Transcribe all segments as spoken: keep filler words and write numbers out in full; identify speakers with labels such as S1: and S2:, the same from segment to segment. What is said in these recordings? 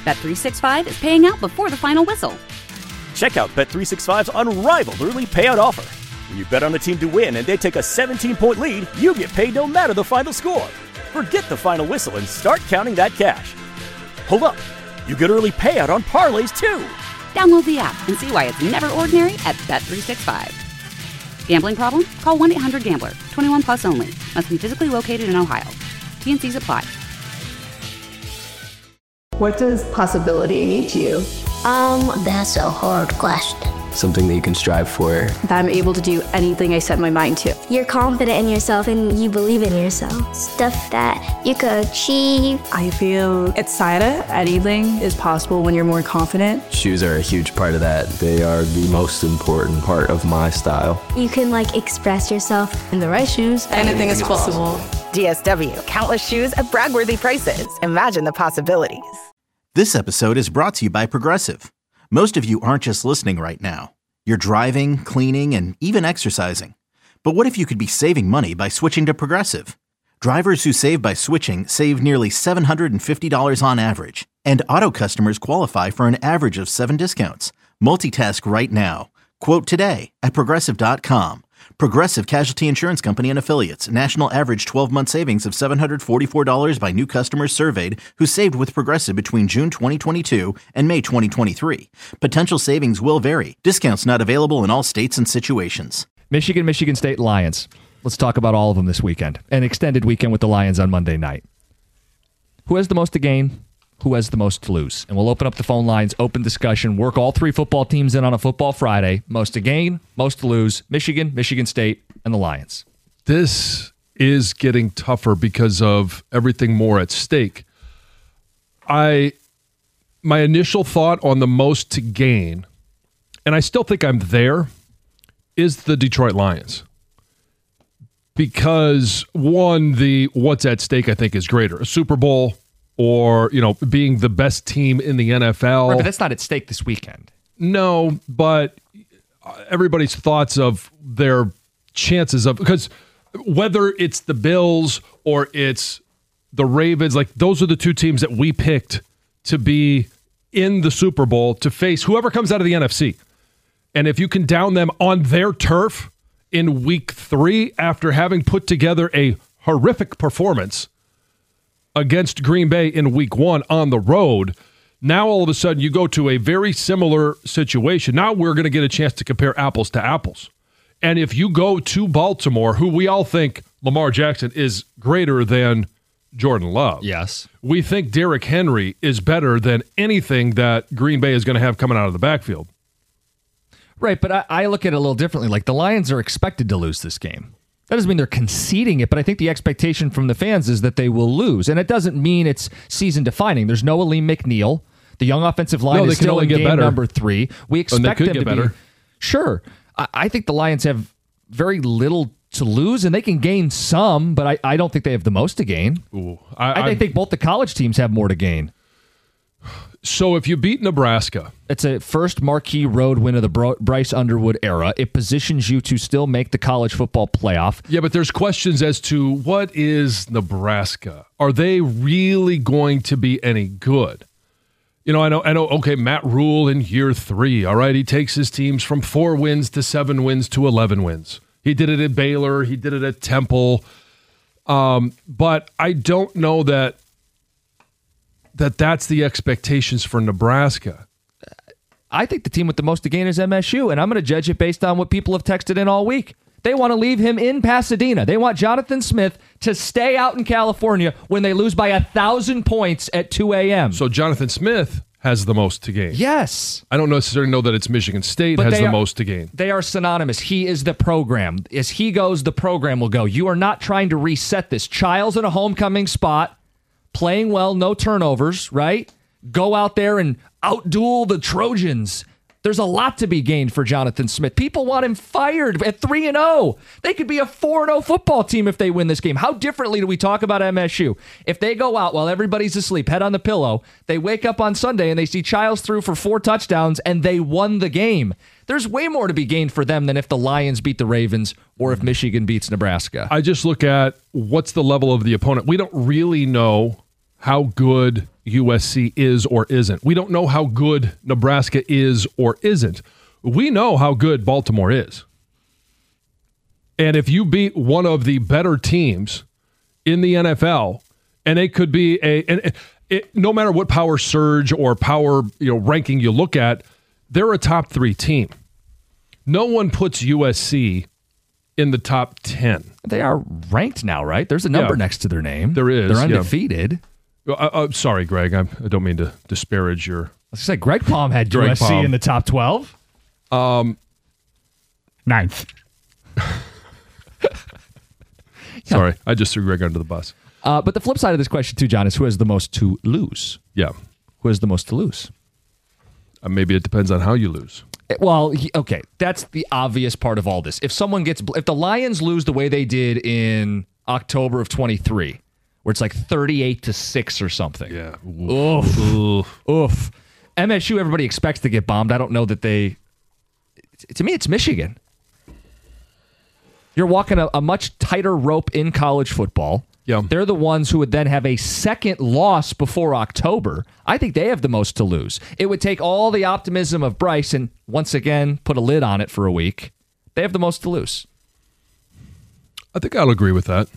S1: Bet three sixty-five is paying out before the final whistle.
S2: Check out Bet three sixty-five's unrivaled early payout offer. When you bet on a team to win and they take a seventeen-point lead, you get paid no matter the final score. Forget the final whistle and start counting that cash. Hold up. You get early payout on parlays, too.
S1: Download the app and see why it's never ordinary at Bet three sixty-five. Gambling problem? Call one eight hundred gambler. twenty-one plus only. Must be physically located in Ohio. T N Cs apply.
S3: What does possibility mean to you?
S4: Um, that's a hard question.
S5: Something that you can strive for.
S3: That I'm able to do anything I set my mind to.
S4: You're confident in yourself and you believe in yourself. Stuff that you could achieve.
S3: I feel excited. Anything is possible when you're more confident.
S5: Shoes are a huge part of that.
S6: They are the most important part of my style.
S4: You can like express yourself.
S3: In the right shoes, anything is possible.
S7: D S W, countless shoes at brag-worthy prices. Imagine the possibilities.
S8: This episode is brought to you by Progressive. Most of you aren't just listening right now. You're driving, cleaning, and even exercising. But what if you could be saving money by switching to Progressive? Drivers who save by switching save nearly seven hundred fifty dollars on average. And auto customers qualify for an average of seven discounts. Multitask right now. Quote today at Progressive dot com. Progressive Casualty Insurance Company and Affiliates. National average twelve-month savings of seven hundred forty-four dollars by new customers surveyed who saved with Progressive between June twenty twenty-two and May twenty twenty-three. Potential savings will vary. Discounts not available in all states and situations.
S9: Michigan, Michigan State Lions. Let's talk about all of them this weekend. An extended weekend with the Lions on Monday night. Who has the most to gain? Who has the most to lose? And we'll open up the phone lines, open discussion, work all three football teams in on a football Friday. Most to gain, most to lose. Michigan, Michigan State, and the Lions.
S10: This is getting tougher because of everything more at stake. I, my initial thought on the most to gain, and I still think I'm there, is the Detroit Lions. Because one, the what's at stake I think is greater. A Super Bowl, or, you know, being the best team in the N F L.
S9: Right, but that's not at stake this weekend.
S10: No, but everybody's thoughts of their chances of, because whether it's the Bills or it's the Ravens, like those are the two teams that we picked to be in the Super Bowl to face whoever comes out of the N F C. And if you can down them on their turf in week three after having put together a horrific performance against Green Bay in week one on the road, now all of a sudden you go to a very similar situation. Now we're going to get a chance to compare apples to apples. And if you go to Baltimore, who we all think Lamar Jackson is greater than Jordan Love.
S9: Yes.
S10: We think Derrick Henry is better than anything that Green Bay is going to have coming out of the backfield.
S9: Right, but I, I look at it a little differently. Like, the Lions are expected to lose this game. That doesn't mean they're conceding it, but I think the expectation from the fans is that they will lose. And it doesn't mean it's season-defining. There's no Aleem McNeil. The young offensive line
S10: no,
S9: is still in game
S10: better.
S9: number three. We expect them to
S10: better.
S9: be... Sure. I, I think the Lions have very little to lose, and they can gain some, but I, I don't think they have the most to gain.
S10: Ooh, I,
S9: I think both the college teams have more to gain.
S10: So if you beat Nebraska...
S9: It's a first marquee road win of the Bro- Bryce Underwood era. It positions you to still make the college football playoff.
S10: Yeah, but there's questions as to what is Nebraska? Are they really going to be any good? You know, I know, I know. Okay, Matt Rule in year three. All right, he takes his teams from four wins to seven wins to eleven wins. He did it at Baylor. He did it at Temple. Um, but I don't know that that that's the expectations for Nebraska.
S9: I think the team with the most to gain is M S U, and I'm going to judge it based on what people have texted in all week. They want to leave him in Pasadena. They want Jonathan Smith to stay out in California when they lose by a thousand points at two a.m.
S10: So Jonathan Smith has the most to gain.
S9: Yes.
S10: I don't necessarily know that it's Michigan State
S9: But
S10: has the
S9: are,
S10: most to gain.
S9: They are synonymous. He is the program. As he goes, the program will go. You are not trying to reset this. Childs in a homecoming spot, playing well, no turnovers, right? Go out there and outduel the Trojans. There's a lot to be gained for Jonathan Smith. People want him fired at three and oh. They could be a four and oh football team if they win this game. How differently do we talk about M S U? If they go out while everybody's asleep, head on the pillow, they wake up on Sunday and they see Childs threw for four touchdowns and they won the game. There's way more to be gained for them than if the Lions beat the Ravens or if Michigan beats Nebraska.
S10: I just look at what's the level of the opponent. We don't really know how good U S C is or isn't. We don't know how good Nebraska is or isn't. We know how good Baltimore is. And if you beat one of the better teams in the N F L, and it could be a, and it, no matter what power surge or power you know ranking you look at, they're a top three team. No one puts U S C in the top ten.
S9: They are ranked now, right? There's a number
S10: yeah.
S9: next to their name.
S10: There is.
S9: They're undefeated.
S10: Yeah. Uh, uh, sorry, Greg. I'm, I don't mean to disparage your.
S9: I was say Greg Palm had
S10: Greg
S9: U S C
S10: Palm.
S9: in the top twelve.
S10: Um,
S11: Ninth.
S10: Sorry, I just threw Greg under the bus.
S9: Uh, but the flip side of this question, too, John, is who has the most to lose?
S10: Yeah.
S9: Who has the most to lose?
S10: Uh, maybe it depends on how you lose.
S9: Well, he- okay, that's the obvious part of all this. If someone gets, if the Lions lose the way they did in October of twenty-three, where it's like thirty-eight to six or something.
S10: Yeah.
S9: Oof. Oof. Oof. M S U, everybody expects to get bombed. I don't know that they, to me, it's Michigan. You're walking a, a much tighter rope in college football.
S10: Yeah.
S9: They're the ones who would then have a second loss before October. I think they have the most to lose. It would take all the optimism of Bryce and once again put a lid on it for a week. They have the most to lose.
S10: I think I'll agree with that.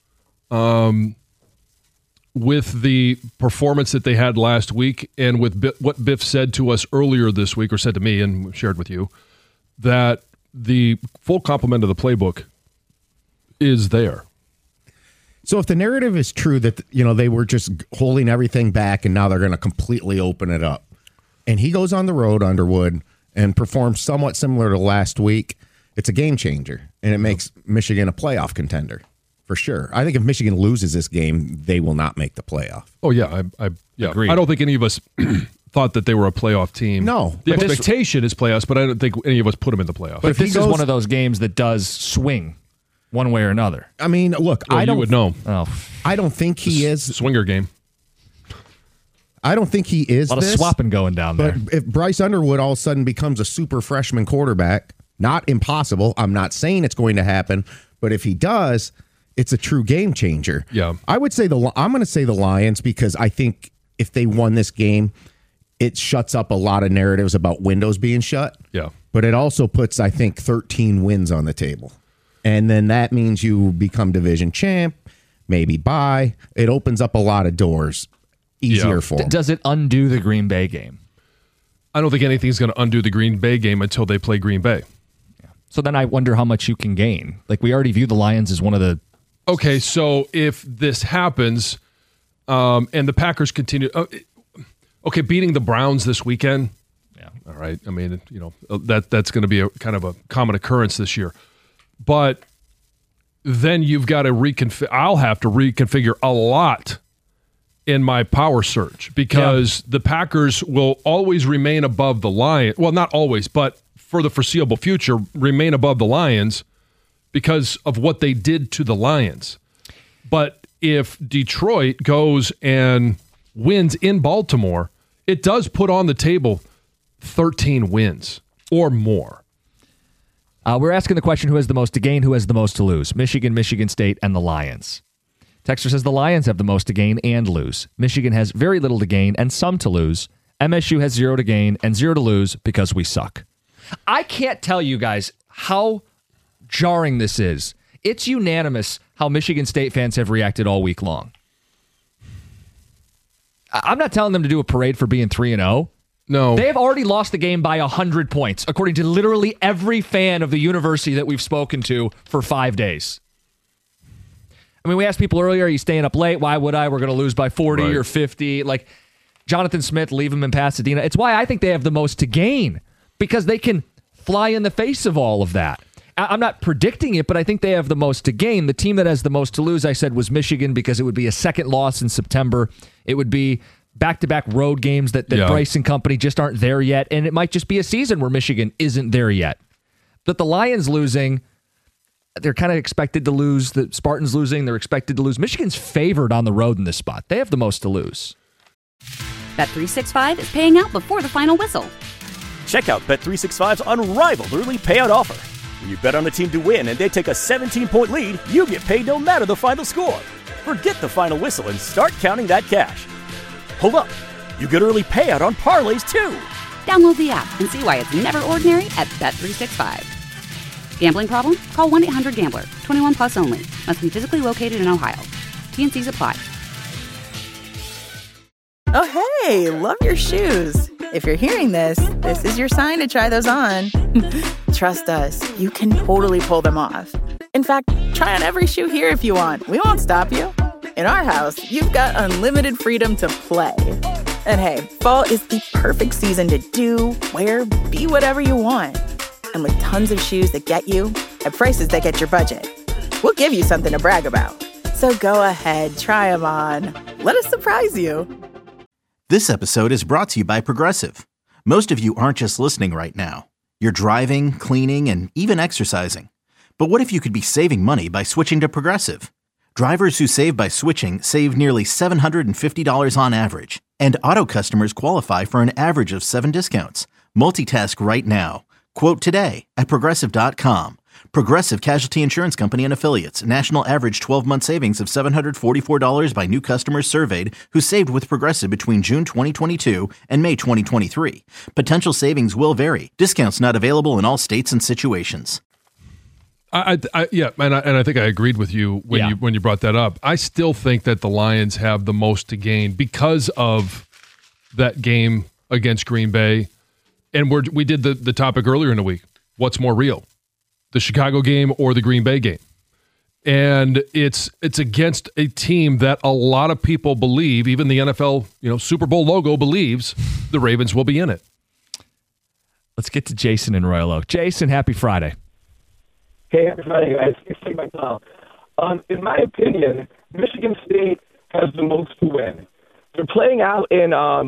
S10: Um, with the performance that they had last week and with B- what Biff said to us earlier this week, or said to me and shared with you, that the full complement of the playbook is there.
S11: So if the narrative is true that, you know, they were just holding everything back and now they're going to completely open it up, and he goes on the road, Underwood, and performs somewhat similar to last week, it's a game changer, and it makes Michigan a playoff contender for sure. I think if Michigan loses this game, they will not make the playoff.
S10: Oh, yeah. I, I, yeah.
S9: Agreed.
S10: I don't think any of us thought that they were a playoff team.
S11: No.
S10: The
S11: But
S10: expectation is playoffs, but I don't think any of us put them in the playoffs.
S9: But
S11: if
S9: this
S11: he
S9: is
S11: goes-
S9: one of those games that does swing one way or another.
S11: I mean, look,
S10: Well,
S11: I
S10: you
S11: don't
S10: would know.
S9: Oh,
S11: I don't think he is.
S10: Swinger game.
S11: I don't think he is
S9: a lot
S11: this,
S9: of swapping going down
S11: but
S9: there.
S11: if Bryce Underwood all of a sudden becomes a super freshman quarterback, not impossible. I'm not saying it's going to happen, but if he does, it's a true game changer.
S10: Yeah.
S11: I would say the I'm going to say the Lions because I think if they won this game, it shuts up a lot of narratives about windows being shut.
S10: Yeah.
S11: But it also puts, I think, thirteen wins on the table. And then that means you become division champ, maybe bye. It opens up a lot of doors easier
S10: Yeah.
S11: for
S9: D-
S11: them.
S9: does it undo the Green Bay game?
S10: I don't think anything's going to undo the Green Bay game until they play Green Bay.
S9: So then I wonder how much you can gain. Like we already view the Lions as one of the.
S10: Okay, so if this happens um, and the Packers continue, uh, okay, beating the Browns this weekend.
S9: Yeah.
S10: All right. I mean, you know, that that's going to be a kind of a common occurrence this year. But then you've got to reconfigure. I'll have to reconfigure a lot in my power surge because yeah. the Packers will always remain above the Lions. Well, not always, but for the foreseeable future, remain above the Lions because of what they did to the Lions. But if Detroit goes and wins in Baltimore, it does put on the table thirteen wins or more.
S9: Uh, we're asking the question, who has the most to gain, who has the most to lose? Michigan, Michigan State, and the Lions. Texter says the Lions have the most to gain and lose. Michigan has very little to gain and some to lose. M S U has zero to gain and zero to lose because we suck. I can't tell you guys how jarring this is. It's unanimous how Michigan State fans have reacted all week long. I'm not telling them to do a parade for being three and oh.
S10: No.
S9: They have already lost the game by one hundred points, according to literally every fan of the university that we've spoken to for five days. I mean, we asked people earlier, are you staying up late? Why would I? We're going to lose by forty right. or fifty. Like, Jonathan Smith, leave him in Pasadena. It's why I think they have the most to gain, because they can fly in the face of all of that. I'm not predicting it, but I think they have the most to gain. The team that has the most to lose, I said, was Michigan, because it would be a second loss in September. It would be back-to-back road games that, that yeah. Bryce and company just aren't there yet, and it might just be a season where Michigan isn't there yet. But the Lions losing, they're kind of expected to lose. The Spartans losing, they're expected to lose. Michigan's favored on the road in this spot. They have the most to lose.
S1: Bet three sixty-five is paying out before the final whistle.
S2: Check out Bet three sixty-five's unrivaled early payout offer. When you bet on a team to win and they take a seventeen-point lead, you get paid no matter the final score. Forget the final whistle and start counting that cash. Hold up. You get early payout on parlays, too.
S1: Download the app and see why it's never ordinary at Bet three sixty-five. Gambling problem? Call one eight hundred gambler. twenty-one plus only. Must be physically located in Ohio. T N Cs apply.
S7: Oh, hey, love your shoes. If you're hearing this, this is your sign to try those on. Trust us, you can totally pull them off. In fact, try on every shoe here if you want. We won't stop you. In our house, you've got unlimited freedom to play. And hey, fall is the perfect season to do, wear, be whatever you want. And with tons of shoes that get you at prices that get your budget, we'll give you something to brag about. So go ahead, try them on. Let us surprise you.
S8: This episode is brought to you by Progressive. Most of you aren't just listening right now. You're driving, cleaning, and even exercising. But what if you could be saving money by switching to Progressive? Drivers who save by switching save nearly seven hundred fifty dollars on average. And auto customers qualify for an average of seven discounts. Multitask right now. Quote today at Progressive dot com. Progressive Casualty Insurance Company and Affiliates. National average twelve-month savings of seven hundred forty-four dollars by new customers surveyed who saved with Progressive between June twenty twenty-two and May twenty twenty-three. Potential savings will vary. Discounts not available in all states and situations.
S10: I, I, yeah, and I, and I think I agreed with you when
S9: Yeah.
S10: you when you brought that up. I still think that the Lions have the most to gain because of that game against Green Bay. And we're, we did the, the topic earlier in the week. What's more real, the Chicago game or the Green Bay game? And it's it's against a team that a lot of people believe, even the N F L, you know, Super Bowl logo believes the Ravens will be in it.
S9: Let's get to Jason in Royal Oak. Jason, happy Friday.
S12: Hey, happy Friday, guys. Thanks for taking my call. Um, in my opinion, Michigan State has the most to win. They're playing out in um,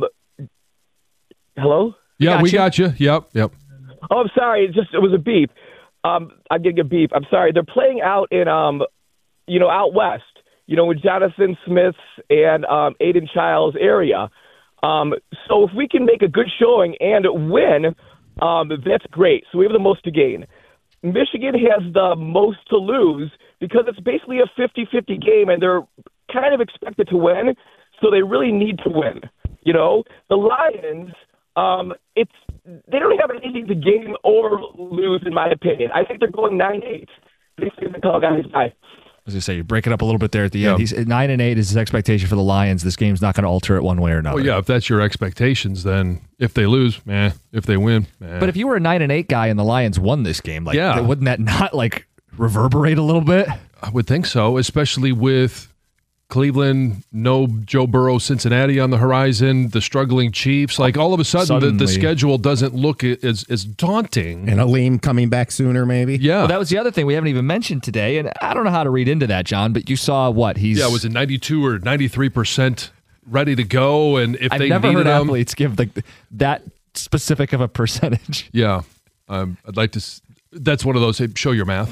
S12: – hello?
S10: Yeah,
S12: Got
S10: we
S12: you?
S10: got you. Yep, yep.
S12: Oh, I'm sorry. It just it was a beep. Um, I'm getting a beep. I'm sorry. They're playing out in, um, you know, out west, you know, with Jonathan Smith's and um, Aiden Childs' area. Um, so if we can make a good showing and win, um, that's great. So we have the most to gain. Michigan has the most to lose because it's basically a fifty-fifty game, and they're kind of expected to win, so they really need to win. You know, the Lions, um, it's they don't have anything to gain or lose, in my opinion. I think they're going nine eight. Thanks for the call, guys. Bye.
S9: I was going to say, you're breaking up a little bit there at the end.
S10: Yeah.
S9: He's nine and eight is his expectation for the Lions. This game's not going to alter it one way or another.
S10: Well, yeah, if that's your expectations, then if they lose, meh. If they win, meh.
S9: But if you were a nine and eight guy and the Lions won this game, like,
S10: Yeah.
S9: wouldn't that not like reverberate a little bit?
S10: I would think so, especially with Cleveland, no Joe Burrow, Cincinnati on the horizon, the struggling Chiefs. Like all of a sudden, the, the
S9: Suddenly.
S10: schedule doesn't look as, as daunting.
S11: And Aleem coming back sooner, maybe.
S10: Yeah.
S9: Well, that was the other thing we haven't even mentioned today, and I don't know how to read into that, John, but you saw what he's.
S10: Yeah, was it ninety-two or ninety-three percent ready to go? And if
S9: I've
S10: they
S9: never
S10: needed
S9: heard
S10: him,
S9: athletes give like that specific of a percentage.
S10: yeah, um, I'd like to. s- That's one of those. Hey, show your math.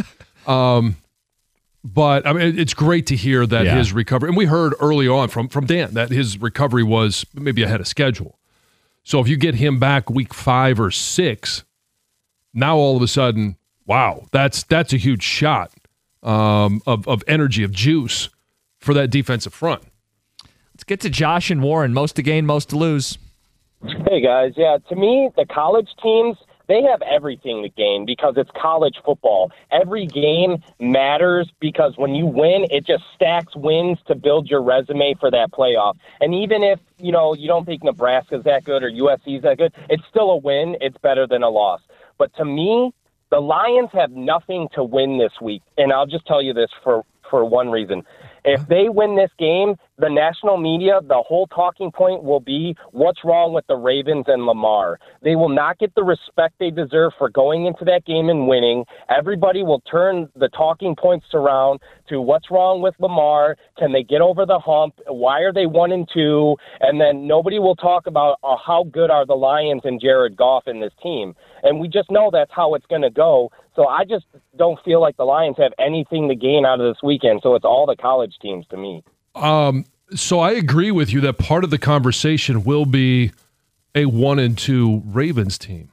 S10: um, but I mean, it's great to hear that
S9: Yeah.
S10: his recovery, and we heard early on from from Dan that his recovery was maybe ahead of schedule. So if you get him back week five or six, now all of a sudden, wow, that's that's a huge shot um, of of energy, of juice for that defensive front.
S9: Let's get to Josh and Warren. Most to gain, most to lose.
S13: Hey, guys. Yeah, to me, the college teams, they have everything to gain because it's college football. Every game matters because when you win, it just stacks wins to build your resume for that playoff. And even if, you know, you don't think Nebraska's that good or U S C's that good, it's still a win. It's better than a loss. But to me, the Lions have nothing to win this week. And I'll just tell you this for, for one reason. If they win this game, the national media, the whole talking point will be what's wrong with the Ravens and Lamar. They will not get the respect they deserve for going into that game and winning. Everybody will turn the talking points around to what's wrong with Lamar. Can they get over the hump? Why are they one and two? And then nobody will talk about uh, how good are the Lions and Jared Goff in this team. And we just know that's how it's going to go. So I just don't feel like the Lions have anything to gain out of this weekend. So it's all the college teams to me.
S10: Um, so I agree with you that part of the conversation will be a one and two Ravens team.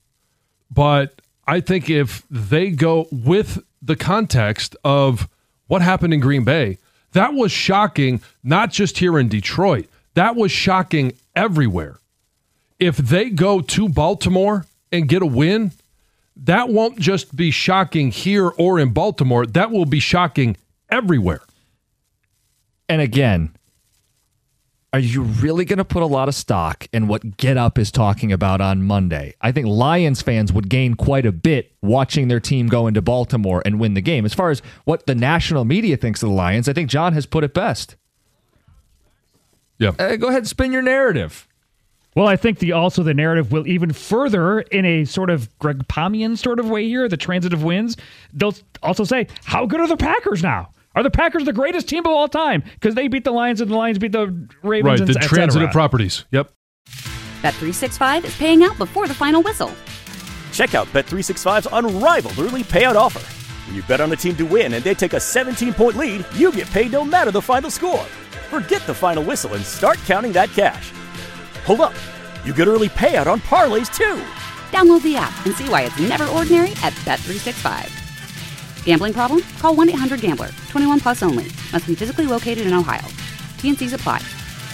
S10: But I think if they go with the context of what happened in Green Bay, that was shocking, not just here in Detroit. That was shocking everywhere. If they go to Baltimore and get a win, that won't just be shocking here or in Baltimore. That will be shocking everywhere.
S9: And again, are you really going to put a lot of stock in what Get Up is talking about on Monday? I think Lions fans would gain quite a bit watching their team go into Baltimore and win the game. As far as what the national media thinks of the Lions, I think John has put it best.
S10: Yeah.
S9: Uh, go ahead and spin your narrative.
S14: Well, I think the also the narrative will even further in a sort of Greg Pomian sort of way here, the transitive wins. They'll also say, how good are the Packers now? Are the Packers the greatest team of all time? Because they beat the Lions and the Lions beat the Ravens.
S10: Right, the
S14: and
S10: transitive properties. Yep.
S1: Bet three sixty-five is paying out before the final whistle.
S2: Check out Bet three sixty-five's unrivaled early payout offer. When you bet on a team to win and they take a seventeen-point lead, you get paid no matter the final score. Forget the final whistle and start counting that cash. Hold up. You get early payout on parlays, too.
S1: Download the app and see why it's never ordinary at Bet three sixty-five. Gambling problem? Call one eight hundred gambler. twenty-one plus only. Must be physically located in Ohio. T and C's apply.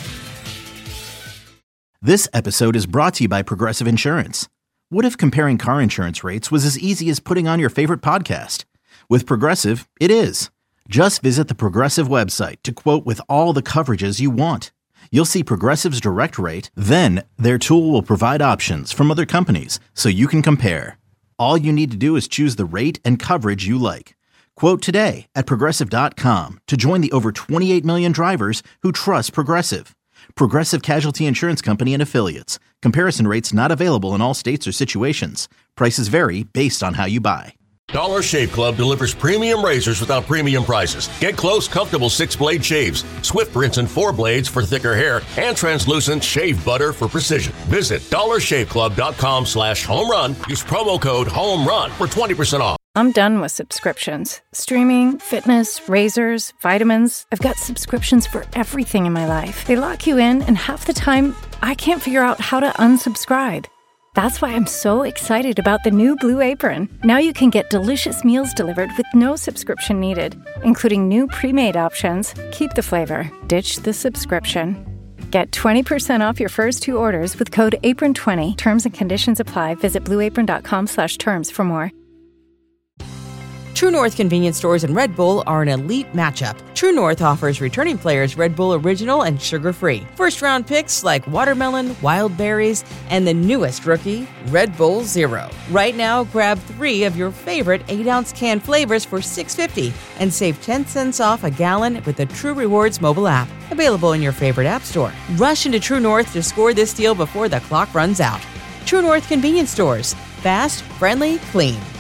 S8: This episode is brought to you by Progressive Insurance. What if comparing car insurance rates was as easy as putting on your favorite podcast? With Progressive, it is. Just visit the Progressive website to quote with all the coverages you want. You'll see Progressive's direct rate, then their tool will provide options from other companies so you can compare. All you need to do is choose the rate and coverage you like. Quote today at Progressive dot com to join the over twenty-eight million drivers who trust Progressive. Progressive Casualty Insurance Company and Affiliates. Comparison rates not available in all states or situations. Prices vary based on how you buy.
S15: Dollar Shave Club delivers premium razors without premium prices. Get close, comfortable six-blade shaves, swift rinse and four blades for thicker hair, and translucent shave butter for precision. Visit dollar shave club dot com slash home run. Use promo code HOMERUN for twenty percent off.
S16: I'm done with subscriptions. Streaming, fitness, razors, vitamins. I've got subscriptions for everything in my life. They lock you in, and half the time, I can't figure out how to unsubscribe. That's why I'm so excited about the new Blue Apron. Now you can get delicious meals delivered with no subscription needed, including new pre-made options. Keep the flavor, ditch the subscription. Get twenty percent off your first two orders with code apron twenty. Terms and conditions apply. Visit blue apron dot com slash terms for more.
S17: True North convenience stores and Red Bull are an elite matchup. True North offers returning players Red Bull Original and sugar-free. First-round picks like watermelon, wild berries, and the newest rookie, Red Bull Zero. Right now, grab three of your favorite eight-ounce can flavors for six dollars and fifty cents and save ten cents off a gallon with the True Rewards mobile app. Available in your favorite app store. Rush into True North to score this deal before the clock runs out. True North convenience stores. Fast, friendly, clean.